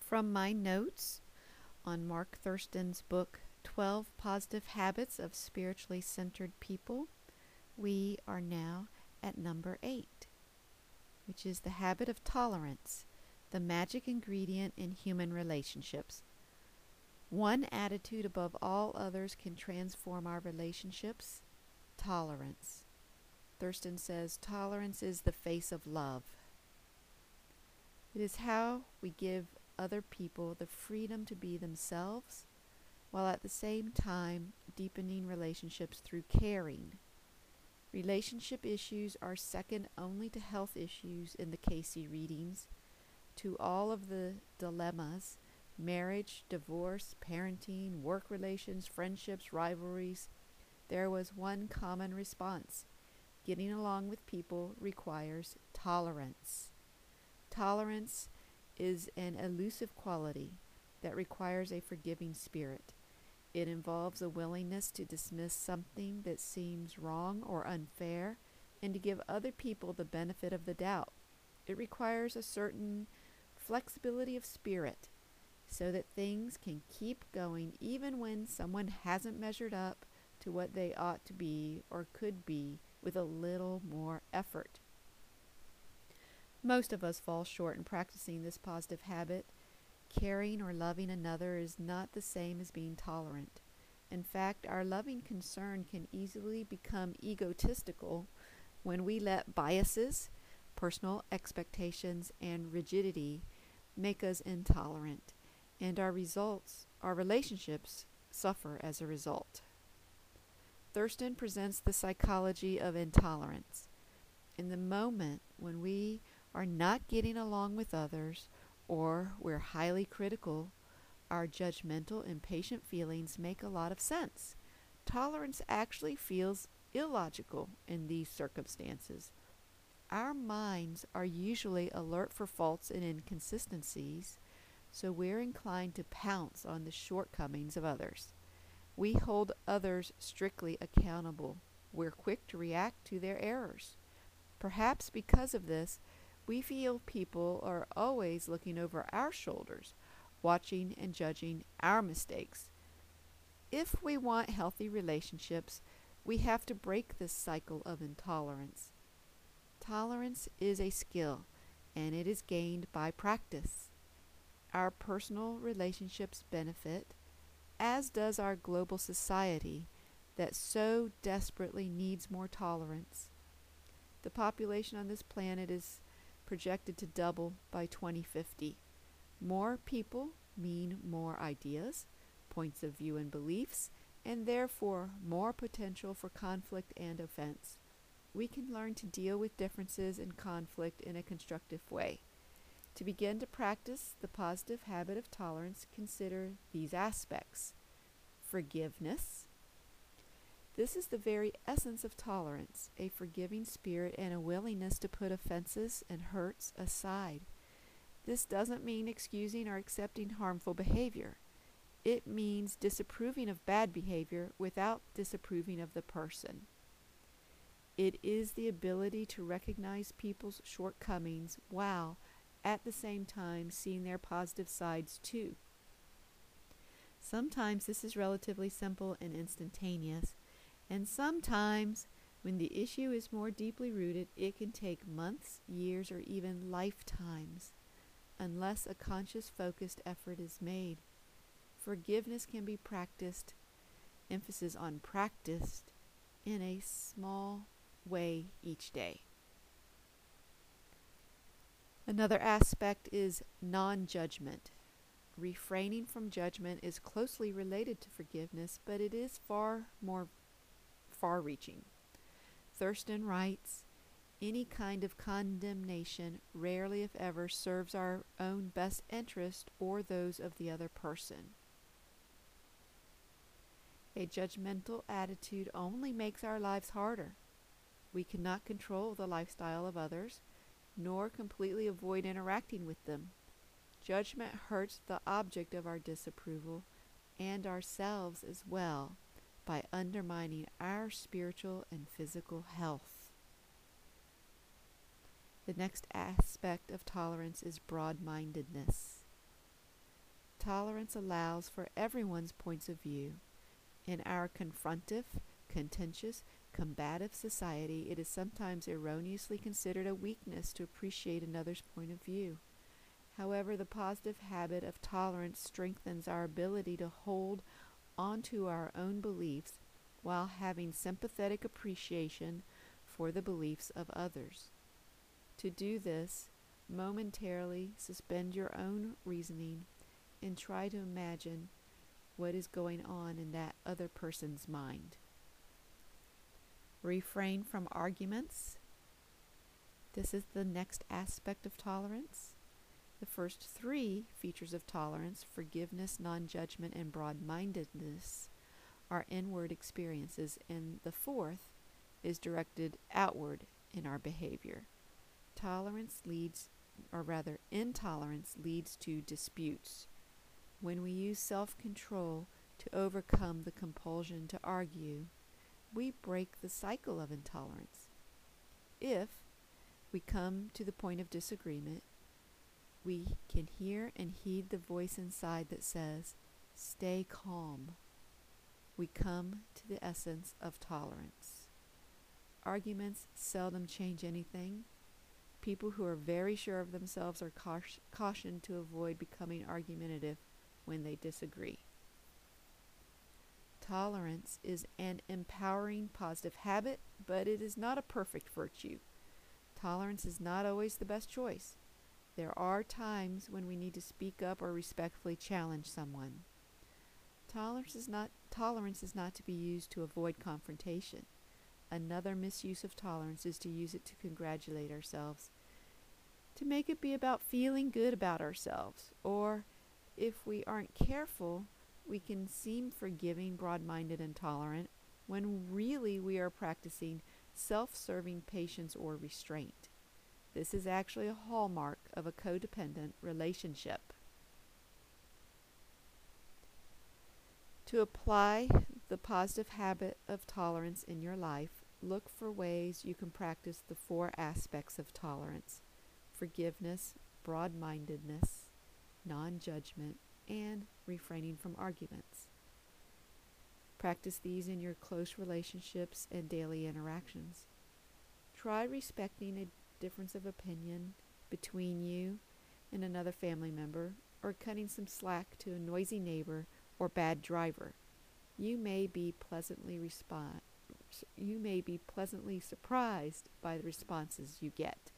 From my notes on Mark Thurston's book, 12 Positive Habits of Spiritually Centered People, we are now at number 8, which is the habit of tolerance, the magic ingredient in human relationships. One attitude above all others can transform our relationships: tolerance. Thurston says tolerance is the face of love. It is how we give other people the freedom to be themselves, while at the same time deepening relationships through caring. Relationship issues are second only to health issues in the Casey readings. To all of the dilemmas, marriage, divorce, parenting, work relations, friendships, rivalries, there was one common response: getting along with people requires tolerance. Tolerance is an elusive quality that requires a forgiving spirit. It involves a willingness to dismiss something that seems wrong or unfair and to give other people the benefit of the doubt. It requires a certain flexibility of spirit so that things can keep going even when someone hasn't measured up to what they ought to be or could be with a little more effort. Most of us fall short in practicing this positive habit. Caring or loving another is not the same as being tolerant. In fact, our loving concern can easily become egotistical when we let biases, personal expectations, and rigidity make us intolerant, and our relationships suffer as a result. Thurston presents the psychology of intolerance. In the moment when we are not getting along with others, or we're highly critical, our judgmental, impatient feelings make a lot of sense. Tolerance actually feels illogical in these circumstances. Our minds are usually alert for faults and inconsistencies, so we're inclined to pounce on the shortcomings of others. We hold others strictly accountable. We're quick to react to their errors. Perhaps because of this, we feel people are always looking over our shoulders, watching and judging our mistakes. If we want healthy relationships, we have to break this cycle of intolerance. Tolerance is a skill, and it is gained by practice. Our personal relationships benefit, as does our global society that so desperately needs more tolerance. The population on this planet is projected to double by 2050. More people mean more ideas, points of view, and beliefs, and therefore more potential for conflict and offense. We can learn to deal with differences and conflict in a constructive way. To begin to practice the positive habit of tolerance, consider these aspects. Forgiveness. This is the very essence of tolerance, a forgiving spirit and a willingness to put offenses and hurts aside. This doesn't mean excusing or accepting harmful behavior. It means disapproving of bad behavior without disapproving of the person. It is the ability to recognize people's shortcomings while at the same time seeing their positive sides too. Sometimes this is relatively simple and instantaneous, and sometimes when the issue is more deeply rooted, it can take months, years, or even lifetimes, unless a conscious, focused effort is made. Forgiveness can be practiced, emphasis on practiced, in a small way each day. Another aspect is non-judgment. Refraining from judgment is closely related to forgiveness, but it is far more far-reaching. Thurston writes, any kind of condemnation rarely, if ever, serves our own best interest or those of the other person. A judgmental attitude only makes our lives harder. We cannot control the lifestyle of others, nor completely avoid interacting with them. Judgment hurts the object of our disapproval and ourselves as well by undermining our spiritual and physical health. The next aspect of tolerance is broad-mindedness. Tolerance allows for everyone's points of view. In our confrontive, contentious, combative society, it is sometimes erroneously considered a weakness to appreciate another's point of view. However, the positive habit of tolerance strengthens our ability to hold onto our own beliefs while having sympathetic appreciation for the beliefs of others. To do this, momentarily suspend your own reasoning and try to imagine what is going on in that other person's mind. Refrain from arguments. This is the next aspect of tolerance. The first three features of tolerance, forgiveness, non-judgment, and broad-mindedness, are inward experiences, and the fourth is directed outward in our behavior. Intolerance leads to disputes. When we use self-control to overcome the compulsion to argue, we break the cycle of intolerance. If we come to the point of disagreement, we can hear and heed the voice inside that says, "Stay calm." We come to the essence of tolerance. Arguments seldom change anything. People who are very sure of themselves are cautioned to avoid becoming argumentative when they disagree. Tolerance is an empowering, positive habit, but it is not a perfect virtue. Tolerance is not always the best choice. There are times when we need to speak up or respectfully challenge someone. Tolerance is not to be used to avoid confrontation. Another misuse of tolerance is to use it to congratulate ourselves, to make it be about feeling good about ourselves, or if we aren't careful, we can seem forgiving, broad-minded, and tolerant when really we are practicing self-serving patience or restraint. This is actually a hallmark of a codependent relationship. To apply the positive habit of tolerance in your life, look for ways you can practice the four aspects of tolerance: forgiveness, broad-mindedness, non-judgment, and refraining from arguments. Practice these in your close relationships and daily interactions. Try respecting a difference of opinion between you and another family member, or cutting some slack to a noisy neighbor or bad driver. You may be pleasantly surprised by the responses you get.